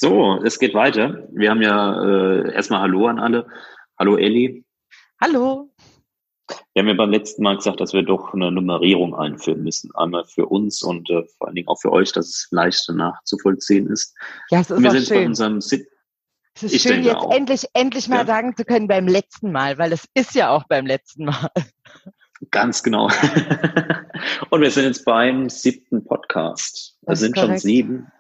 So, es geht weiter. Wir haben ja erstmal Hallo an alle. Hallo Elli. Hallo. Wir haben ja beim letzten Mal gesagt, dass wir doch eine Nummerierung einführen müssen. Einmal für uns und vor allen Dingen auch für euch, dass es leichter nachzuvollziehen ist. Ja, es Und ist wir auch sind jetzt bei schön. unserem Sit. Es ist Ich schön, denke jetzt auch. endlich mal Ja, sagen zu können beim letzten Mal, weil es ist ja auch beim letzten Mal. ganz genau. Und wir sind jetzt beim 7. Podcast. Es Das ist sind schon korrekt. 7.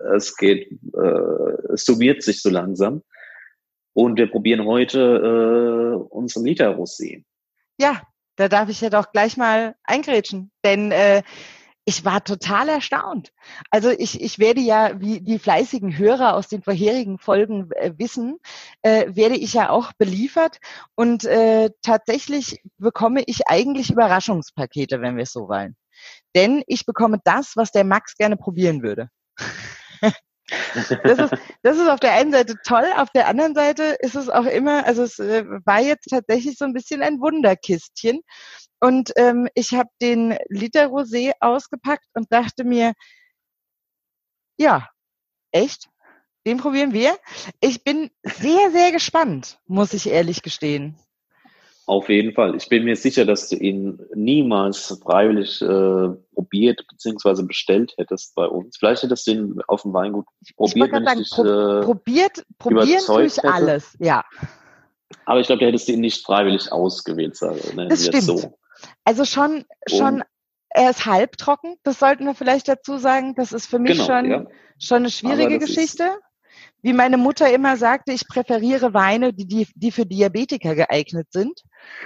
Es summiert sich so langsam. Und wir probieren heute unseren Liter Rosé. Ja, da darf ich ja doch gleich mal eingrätschen, denn ich war total erstaunt. Also ich werde ja, wie die fleißigen Hörer aus den vorherigen Folgen wissen, werde ich ja auch beliefert und tatsächlich bekomme ich eigentlich Überraschungspakete, wenn wir es so wollen. Denn ich bekomme das, was der Max gerne probieren würde. Das ist, das ist auf der einen Seite toll, auf der anderen Seite ist es auch immer, also es war jetzt tatsächlich so ein bisschen ein Wunderkistchen. Und ich habe den Liter Rosé ausgepackt und dachte mir, ja, echt? Den probieren wir. Ich bin sehr, sehr gespannt, muss ich ehrlich gestehen. Auf jeden Fall. Ich bin mir sicher, dass du ihn niemals freiwillig probiert bzw. bestellt hättest bei uns. Vielleicht hättest du ihn auf dem Weingut Ich wollte probiert, wenn gerade ich sagen, dich probieren tue überzeugt ich hätte. alles, ja. Aber ich glaube, du hättest ihn nicht freiwillig ausgewählt, nennen Das wir es stimmt. so. Also schon, Und er ist halbtrocken, das sollten wir vielleicht dazu sagen. Das ist für mich genau, ja. schon eine Aber schwierige das ist, Geschichte. Wie meine Mutter immer sagte, ich präferiere Weine, die für Diabetiker geeignet sind.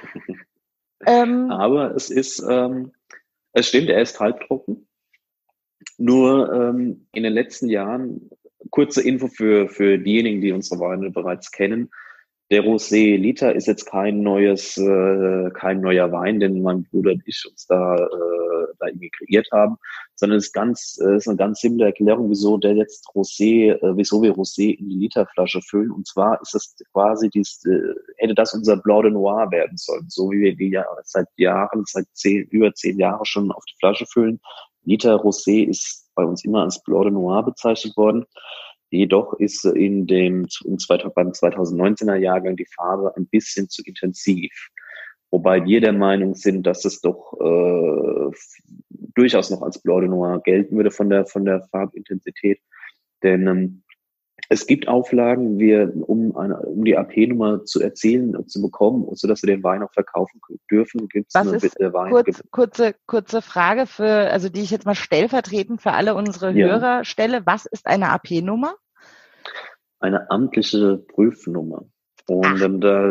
Ähm, aber es stimmt, er ist halbtrocken. Nur in den letzten Jahren, kurze Info für diejenigen, die unsere Weine bereits kennen, der Rosé Liter ist jetzt kein neuer Wein, den mein Bruder und ich uns da irgendwie kreiert haben, sondern ist eine ganz simple Erklärung, wieso wir Rosé in die Literflasche füllen. Und zwar ist es quasi hätte das unser Blanc de Noir werden sollen, so wie wir die ja über 10 Jahre schon auf die Flasche füllen. Liter Rosé ist bei uns immer als Blanc de Noir bezeichnet worden. Jedoch ist beim 2019er Jahrgang die Farbe ein bisschen zu intensiv. Wobei wir der Meinung sind, dass es doch durchaus noch als Blanc de Noir gelten würde von der Farbintensität. Denn es gibt Auflagen, um die AP-Nummer zu erzielen und zu bekommen, sodass wir den Wein auch verkaufen dürfen, gibt es Was eine ist, Wein. kurze Frage also die ich jetzt mal stellvertretend für alle unsere Ja, Hörer stelle. Was ist eine AP-Nummer? eine amtliche Prüfnummer. Und Ach,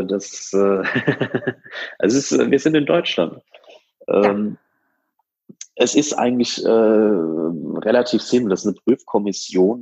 wir sind in Deutschland. ja. Ähm, Es ist eigentlich relativ simpel. Das ist eine Prüfkommission,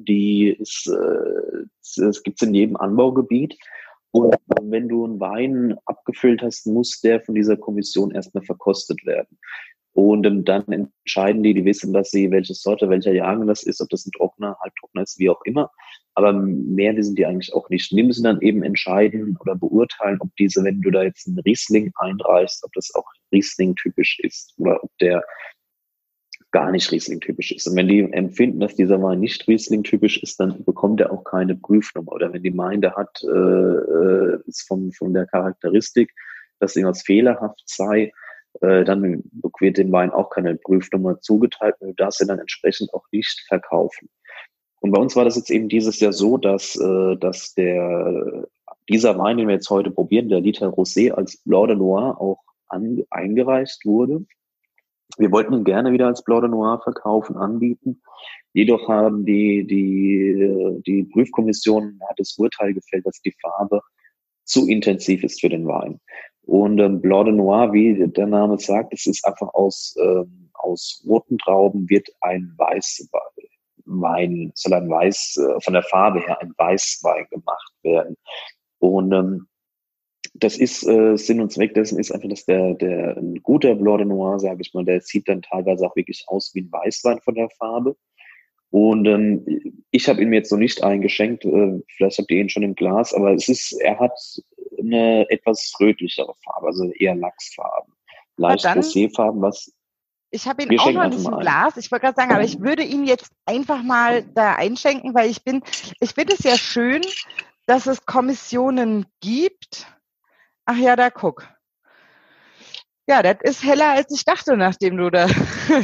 es gibt in jedem Anbaugebiet. Und wenn du einen Wein abgefüllt hast, muss der von dieser Kommission erstmal verkostet werden. Und dann entscheiden die wissen, dass sie, welche Sorte, welcher Jahrgang das ist, ob das ein trockener, halbtrockener ist, wie auch immer. Aber mehr wissen die eigentlich auch nicht. Und die müssen dann eben entscheiden oder beurteilen, wenn du da jetzt einen Riesling einreichst, ob das auch Riesling-typisch ist oder ob der gar nicht Riesling-typisch ist. Und wenn die empfinden, dass dieser Wein nicht Riesling-typisch ist, dann bekommt er auch keine Prüfnummer. Oder wenn die meinen, der ist von der Charakteristik, dass irgendwas fehlerhaft sei, dann wird dem Wein auch keine Prüfnummer zugeteilt und du darfst ihn dann entsprechend auch nicht verkaufen. Und bei uns war das jetzt eben dieses Jahr so, dass dieser Wein, den wir jetzt heute probieren, der Liter Rosé als Blanc de Noir auch eingereicht wurde. Wir wollten ihn gerne wieder als Blanc de Noir verkaufen, anbieten. Jedoch haben die Prüfkommission hat das Urteil gefällt, dass die Farbe zu intensiv ist für den Wein. Und Blanc de Noir, wie der Name sagt, es ist einfach aus roten Trauben wird ein Weißwein, von der Farbe her ein Weißwein gemacht werden. Und das ist Sinn und Zweck dessen ist einfach, dass der ein guter Blanc de Noir, sage ich mal, der sieht dann teilweise auch wirklich aus wie ein Weißwein von der Farbe. Und ich habe ihn mir jetzt noch nicht eingeschenkt, vielleicht habt ihr ihn schon im Glas, aber er hat eine etwas rötlichere Farbe, also eher Lachsfarben. Aber Leicht dann, Roséfarben, Ich habe ihn Wir auch schenken noch einfach nicht mal im ein. Glas. Ich wollte gerade sagen, aber ich würde ihn jetzt einfach mal da einschenken, weil ich finde es ja schön, dass es Kommissionen gibt. Ach ja, da guck. Ja, das ist heller, als ich dachte, nachdem du da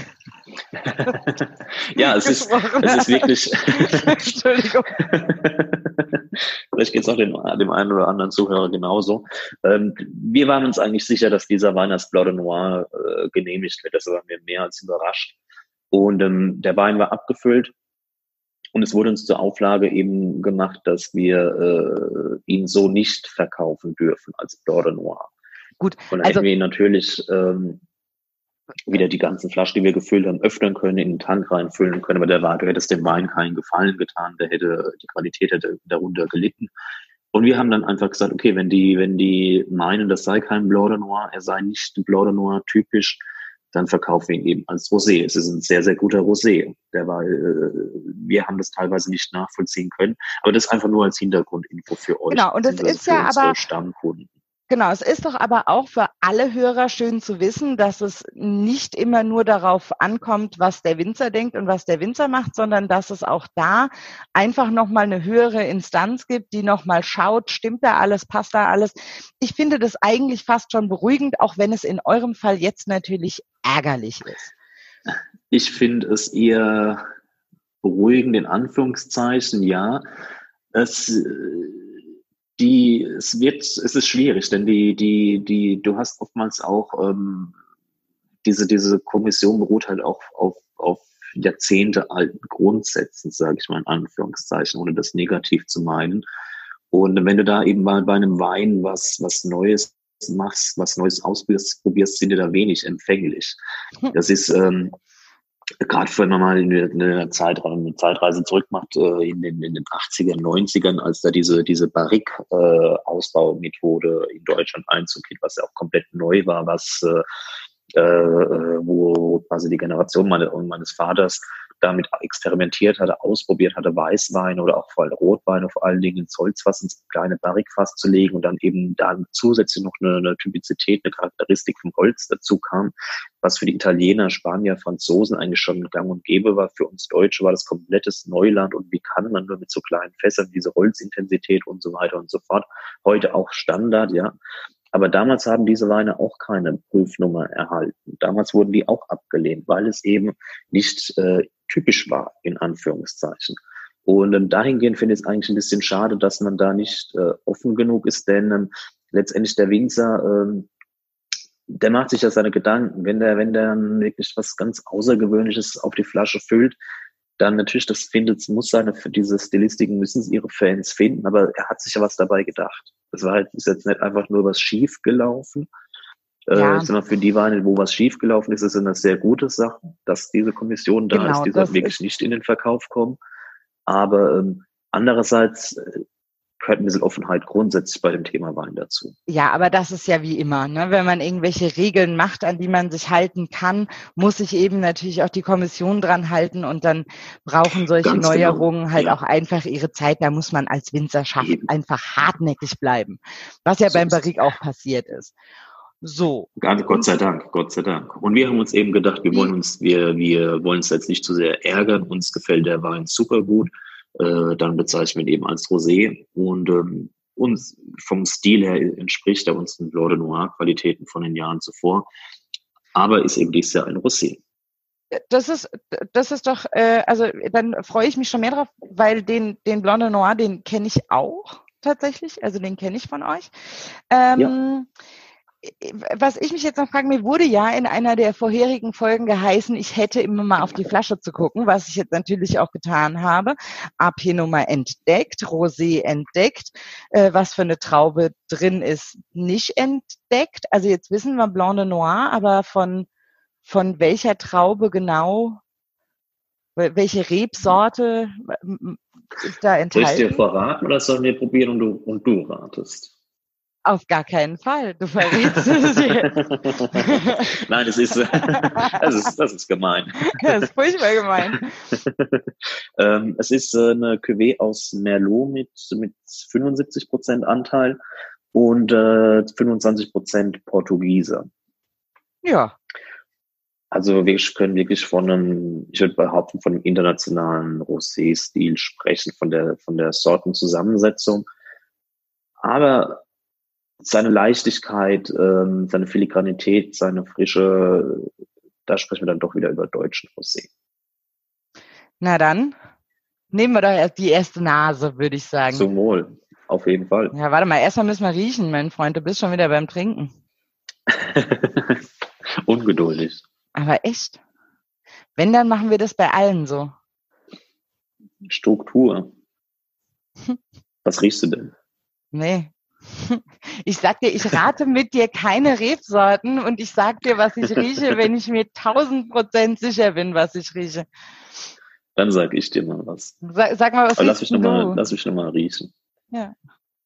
Ja, es ist wirklich. Entschuldigung. Vielleicht geht es auch dem einen oder anderen Zuhörer genauso. Wir waren uns eigentlich sicher, dass dieser Wein als Blanc de Noir genehmigt wird. Das waren wir mehr als überrascht. Und der Wein war abgefüllt. Und es wurde uns zur Auflage eben gemacht, dass wir ihn so nicht verkaufen dürfen als Blanc de Noir. Gut, und dann hätten wir ihn natürlich wieder die ganzen Flaschen, die wir gefüllt haben, öffnen können, in den Tank reinfüllen können. Aber du hättest dem Wein keinen Gefallen getan, die Qualität hätte darunter gelitten. Und wir haben dann einfach gesagt, okay, wenn die meinen, das sei kein Blanc de Noir, er sei nicht Blanc de Noir typisch, dann verkaufen wir ihn eben als Rosé. Es ist ein sehr, sehr guter Rosé. Wir haben das teilweise nicht nachvollziehen können. Aber das einfach nur als Hintergrundinfo für euch. Genau, und es ist ja aber Stammkunden. Genau, es ist doch aber auch für alle Hörer schön zu wissen, dass es nicht immer nur darauf ankommt, was der Winzer denkt und was der Winzer macht, sondern dass es auch da einfach nochmal eine höhere Instanz gibt, die nochmal schaut, stimmt da alles, passt da alles. Ich finde das eigentlich fast schon beruhigend, auch wenn es in eurem Fall jetzt natürlich ärgerlich ist. Ich finde es eher beruhigend, in Anführungszeichen, ja. Es ist schwierig, denn du hast oftmals auch diese Kommission beruht halt auch auf Jahrzehnte alten Grundsätzen, sage ich mal in Anführungszeichen, ohne das negativ zu meinen. Und wenn du da eben mal bei einem Wein was Neues machst, was Neues ausprobierst, sind die da wenig empfänglich. Das ist gerade wenn man mal eine Zeitreise zurück macht, in den 80ern, 90ern, als da diese Barrique-Ausbaumethode in Deutschland Einzug hielt, was ja auch komplett neu war, wo quasi die Generation meines Vaters damit experimentiert hatte, ausprobiert hatte, Weißweine oder auch vor allem Rotweine vor allen Dingen ins Holzfass, ins kleine Barrique-Fass zu legen und dann eben dann zusätzlich noch eine Typizität, eine Charakteristik vom Holz dazu kam, was für die Italiener, Spanier, Franzosen eigentlich schon gang und gäbe war. Für uns Deutsche war das komplettes Neuland und wie kann man nur mit so kleinen Fässern diese Holzintensität und so weiter und so fort. Heute auch Standard, ja. Aber damals haben diese Weine auch keine Prüfnummer erhalten. Damals wurden die auch abgelehnt, weil es eben nicht typisch war, in Anführungszeichen. Und dahingehend finde ich es eigentlich ein bisschen schade, dass man da nicht offen genug ist, denn letztendlich der Winzer, der macht sich ja seine Gedanken. Wenn der wirklich was ganz Außergewöhnliches auf die Flasche füllt, dann natürlich, für diese Stilistiken müssen es ihre Fans finden, aber er hat sich ja was dabei gedacht. Ist jetzt nicht einfach nur was schief gelaufen, sondern für die Weine, wo was schief gelaufen ist, ist es eine sehr gute Sache, dass diese Kommission da ist, die soll wirklich nicht in den Verkauf kommen. Aber andererseits gehört ein bisschen Offenheit grundsätzlich bei dem Thema Wein dazu. Ja, aber das ist ja wie immer, ne? Wenn man irgendwelche Regeln macht, an die man sich halten kann, muss sich eben natürlich auch die Kommission dran halten und dann brauchen solche Neuerungen halt auch einfach ihre Zeit. Da muss man als Winzer einfach hartnäckig bleiben, was ja beim Barrique auch passiert ist. So. Gott sei Dank. Und wir haben uns eben gedacht, wir wollen uns jetzt nicht zu sehr ärgern. Uns gefällt der Wein super gut. Dann bezeichnen wir ihn eben als Rosé. Und uns vom Stil her entspricht er uns den Blanc de Noir Qualitäten von den Jahren zuvor. Aber ist eben dieses Jahr ein Rosé. Das ist doch, also dann freue ich mich schon mehr drauf, weil den Blanc de Noir, den kenne ich auch tatsächlich. Also den kenne ich von euch. Ja. Was ich mich jetzt noch frage, mir wurde ja in einer der vorherigen Folgen geheißen, ich hätte immer mal auf die Flasche zu gucken, was ich jetzt natürlich auch getan habe. AP-Nummer entdeckt, Rosé entdeckt, was für eine Traube drin ist, nicht entdeckt. Also jetzt wissen wir Blanc de Noir, aber von welcher Traube genau, welche Rebsorte ist da enthalten? Soll ich dir verraten oder sollen wir probieren und du ratest? Auf gar keinen Fall. Du verrätst es jetzt. Nein, das ist gemein. Das ist furchtbar gemein. Es ist eine Cuvée aus Merlot mit 75% Anteil und 25% Portugiese. Ja. Also wir können wirklich ich würde behaupten, von einem internationalen Rosé-Stil sprechen, von der Sortenzusammensetzung. Aber seine Leichtigkeit, seine Filigranität, seine Frische, da sprechen wir dann doch wieder über deutschen Rosé. Na dann, nehmen wir doch erst die erste Nase, würde ich sagen. Zum Wohl, auf jeden Fall. Ja, warte mal, erstmal müssen wir riechen, mein Freund. Du bist schon wieder beim Trinken. Ungeduldig. Aber echt? Wenn, dann machen wir das bei allen so. Struktur. Was riechst du denn? Nee. Ich sag dir, ich rate mit dir keine Rebsorten und ich sag dir, was ich rieche, wenn ich mir 1000% sicher bin, was ich rieche. Dann sag ich dir mal was. Sag mal, was Aber riechst du? lass mich noch mal riechen. Ja.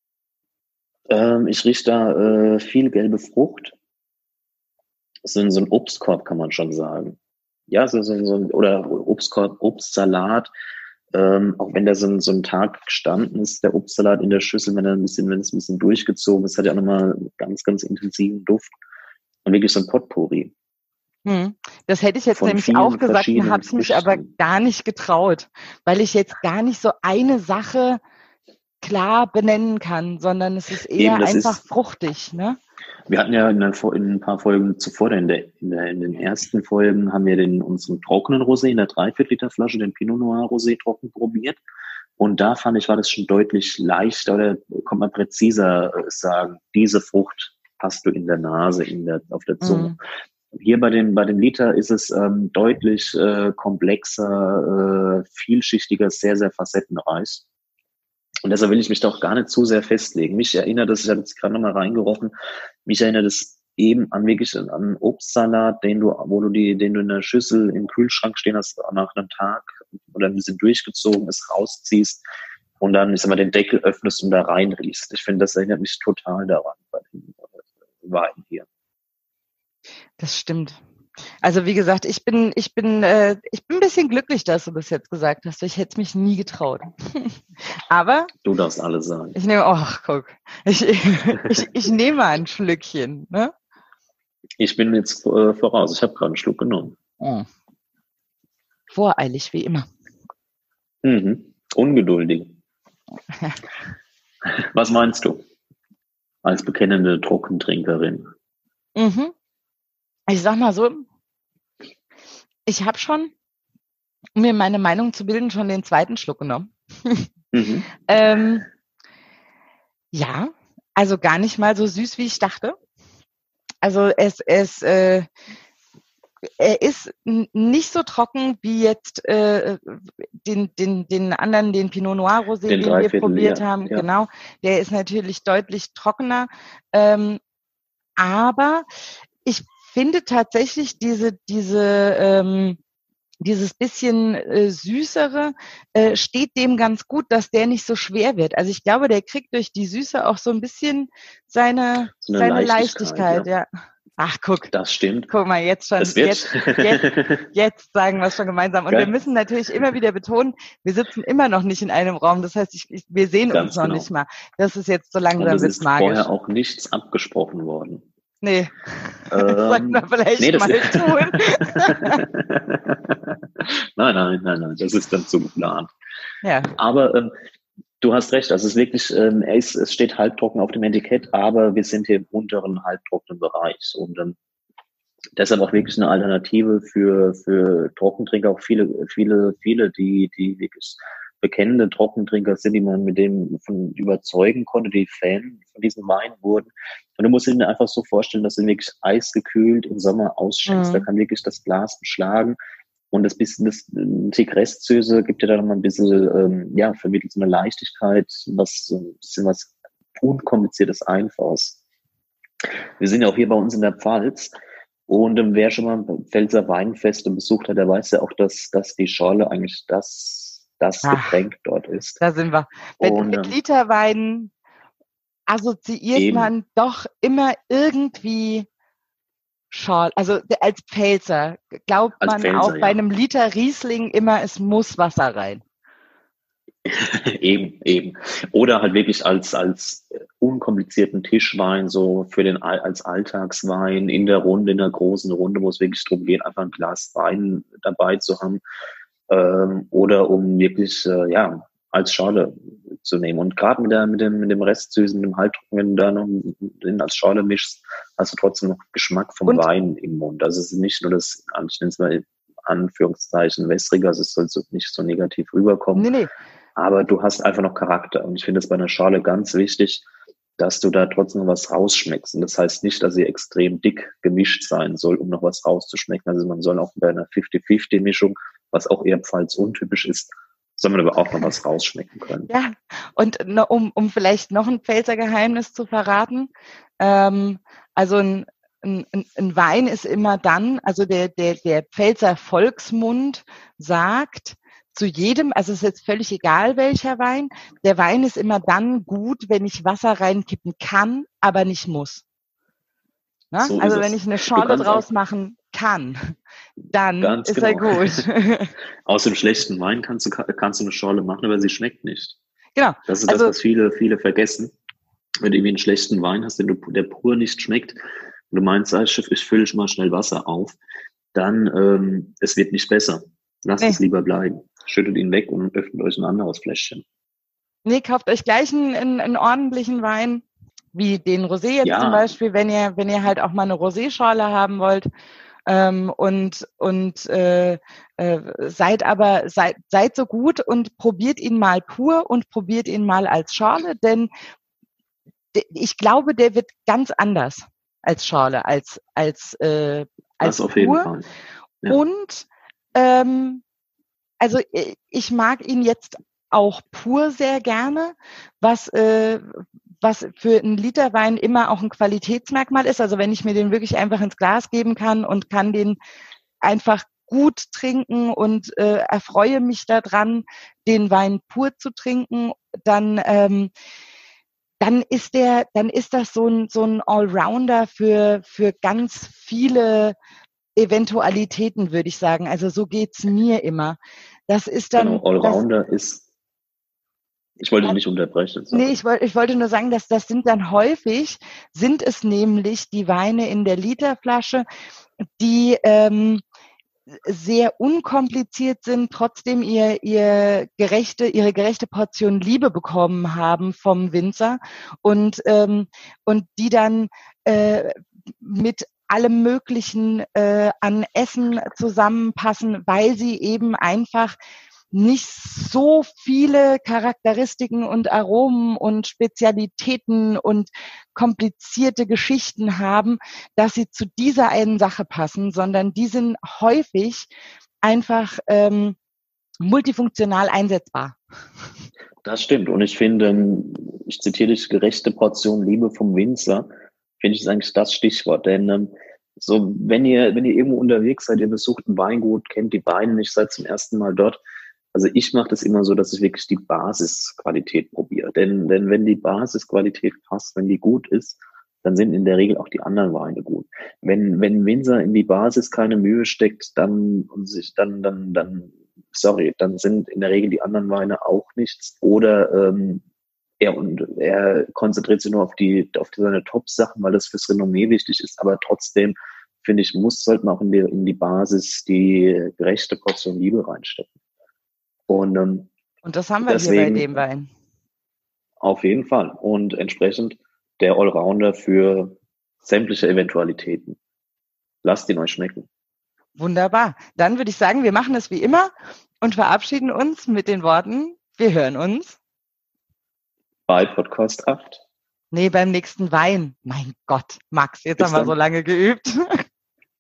Ich rieche da viel gelbe Frucht. So ein Obstkorb, kann man schon sagen. Ja, oder Obstkorb, Obstsalat. Auch wenn der so ein Tag gestanden ist, der Obstsalat in der Schüssel, wenn es ein bisschen durchgezogen ist, hat er auch nochmal einen ganz, ganz intensiven Duft. Und wirklich so ein Potpourri. Das hätte ich jetzt nämlich auch gesagt und habe es mich aber gar nicht getraut, weil ich jetzt gar nicht so eine Sache klar benennen kann, sondern es ist eher einfach fruchtig, ne? Wir hatten ja in ein paar Folgen zuvor, in den ersten Folgen haben wir unseren trockenen Rosé in der 3/4 Liter Flasche, den Pinot Noir Rosé trocken probiert. Und da fand ich, war das schon deutlich leichter, oder kann man präziser sagen, diese Frucht hast du in der Nase, auf der Zunge. Hier bei dem Liter ist es deutlich komplexer, vielschichtiger, sehr, sehr facettenreich. Und deshalb will ich mich doch gar nicht zu sehr festlegen. Mich erinnert das, ich habe jetzt gerade nochmal reingerochen, mich erinnert es eben wirklich an einen Obstsalat, den du in der Schüssel im Kühlschrank stehen hast, nach einem Tag oder ein bisschen durchgezogen ist, rausziehst und dann, ich sag mal, den Deckel öffnest und da reinriechst. Ich finde, das erinnert mich total daran bei den Weinen hier. Das stimmt. Also wie gesagt, ich bin ein bisschen glücklich, dass du das jetzt gesagt hast. Ich hätte es mich nie getraut. Aber du darfst alles sagen. Ich nehme ein Schlückchen. Ne? Ich bin jetzt voraus. Ich habe gerade einen Schluck genommen. Voreilig wie immer. Ungeduldig. Was meinst du als bekennende Trockentrinkerin? Ich sag mal so, ich habe schon, um mir meine Meinung zu bilden, schon den zweiten Schluck genommen. Ja, also gar nicht mal so süß, wie ich dachte. Also er ist nicht so trocken wie jetzt den anderen, den Pinot Noir Rosé, den wir probiert haben. Ja. Genau, der ist natürlich deutlich trockener. Aber ich finde tatsächlich dieses bisschen süßere steht dem ganz gut, dass der nicht so schwer wird. Also ich glaube, der kriegt durch die Süße auch so ein bisschen seine Leichtigkeit. Ja. Ach, guck. Das stimmt. Guck mal, jetzt schon. Jetzt sagen wir es schon gemeinsam. Und wir müssen natürlich immer wieder betonen, wir sitzen immer noch nicht in einem Raum. Das heißt, wir sehen uns noch nicht mal. Das ist jetzt so langsam bis magisch. Und es ist vorher auch nichts abgesprochen worden. Nee, das sollten wir vielleicht mal tun. Nein, das ist dann zu geplant. Ja. Aber du hast recht, also es ist wirklich, es steht halbtrocken auf dem Etikett, aber wir sind hier im unteren halbtrockenen Bereich und deshalb auch wirklich eine Alternative für Trockentrinker, auch viele, die wirklich bekennende Trockentrinker sind, die man mit dem von überzeugen konnte, die Fan von diesem Wein wurden. Und du musst dir einfach so vorstellen, dass du wirklich eisgekühlt im Sommer ausschenkst. Da kann wirklich das Glas beschlagen. Und das Tick Restsüße gibt dir da nochmal ein bisschen, vermittelt so eine Leichtigkeit, ein bisschen was Unkompliziertes, Einfaches. Wir sind ja auch hier bei uns in der Pfalz. Und wer schon mal Pfälzer Weinfeste besucht hat, der weiß ja auch, dass die Schorle eigentlich das Getränk dort ist. Da sind wir. Mit Literweinen assoziiert man doch immer irgendwie Schorle. Also als Pfälzer glaubt man auch bei einem Liter Riesling immer, es muss Wasser rein. Eben. Oder halt wirklich als unkomplizierten Tischwein, so für als Alltagswein in der Runde, in der großen Runde, wo es wirklich darum geht, einfach ein Glas Wein dabei zu haben, oder um wirklich, als Schorle zu nehmen. Und gerade mit dem Restsüßen, mit dem Halbtrocken, wenn du da noch den als Schorle mischst, hast du trotzdem noch Geschmack vom Wein im Mund. Also es ist nicht nur das, ich nenne es mal Anführungszeichen wässriger, also es soll so nicht so negativ rüberkommen. Nee. Aber du hast einfach noch Charakter. Und ich finde es bei einer Schorle ganz wichtig, dass du da trotzdem noch was rausschmeckst. Und das heißt nicht, dass sie extrem dick gemischt sein soll, um noch was rauszuschmecken. Also man soll auch bei einer 50-50-Mischung, was auch eher pfalz untypisch ist, soll man aber auch noch was rausschmecken können. Ja, und um vielleicht noch ein Pfälzer Geheimnis zu verraten, also ein Wein ist immer dann, also der Pfälzer Volksmund sagt zu jedem, also es ist jetzt völlig egal welcher Wein, der Wein ist immer dann gut, wenn ich Wasser reinkippen kann, aber nicht muss. Na? So also wenn ich eine Schorle draus machen kann, dann ist er gut. Aus dem schlechten Wein kannst du eine Schorle machen, aber sie schmeckt nicht. Genau. Das ist das, was viele vergessen. Wenn du irgendwie einen schlechten Wein hast, der pur nicht schmeckt, und du meinst, ich fülle mal schnell Wasser auf, dann es wird nicht besser. Lasst es lieber bleiben. Schüttet ihn weg und öffnet euch ein anderes Fläschchen. Nee, kauft euch gleich einen ordentlichen Wein, wie den Rosé jetzt zum Beispiel, wenn ihr halt auch mal eine Rosé-Schorle haben wollt. Seid so gut und probiert ihn mal pur und probiert ihn mal als Schorle, denn ich glaube, der wird ganz anders als Schorle, als das auf jeden Fall. Ja. Und also ich mag ihn jetzt auch pur sehr gerne, was für einen Liter Wein immer auch ein Qualitätsmerkmal ist. Also wenn ich mir den wirklich einfach ins Glas geben kann und kann den einfach gut trinken und erfreue mich daran, den Wein pur zu trinken, dann ist das so ein Allrounder für ganz viele Eventualitäten, würde ich sagen. Also so geht's mir immer. Das ist dann. Genau, Allrounder ist. Ich wollte nicht unterbrechen. Sorry. Nee, ich wollte nur sagen, dass das sind es nämlich die Weine in der Literflasche, die sehr unkompliziert sind, trotzdem ihre gerechte Portion Liebe bekommen haben vom Winzer und die dann mit allem Möglichen an Essen zusammenpassen, weil sie eben einfach nicht so viele Charakteristiken und Aromen und Spezialitäten und komplizierte Geschichten haben, dass sie zu dieser einen Sache passen, sondern die sind häufig einfach multifunktional einsetzbar. Das stimmt. Und ich finde, ich zitiere dich, gerechte Portion Liebe vom Winzer, finde ich, ist eigentlich das Stichwort. Denn so, wenn ihr irgendwo unterwegs seid, ihr besucht ein Weingut, kennt die Weine nicht, seid zum ersten Mal dort. Also ich mache das immer so, dass ich wirklich die Basisqualität probiere. Denn wenn die Basisqualität passt, wenn die gut ist, dann sind in der Regel auch die anderen Weine gut. Wenn Winzer in die Basis keine Mühe steckt, dann sind in der Regel die anderen Weine auch nichts. Oder er konzentriert sich nur auf seine Top-Sachen, weil das fürs Renommee wichtig ist. Aber trotzdem, finde ich, sollte man auch in die Basis die gerechte Portion Liebe reinstecken. Und das haben wir deswegen, hier bei dem Wein. Auf jeden Fall. Und entsprechend der Allrounder für sämtliche Eventualitäten. Lasst ihn euch schmecken. Wunderbar. Dann würde ich sagen, wir machen es wie immer und verabschieden uns mit den Worten, wir hören uns bei Podcast 8. Nee, beim nächsten Wein. Mein Gott, Max, jetzt haben wir so lange geübt.